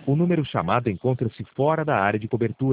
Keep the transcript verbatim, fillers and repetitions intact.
O número chamado encontra-se fora da área de cobertura.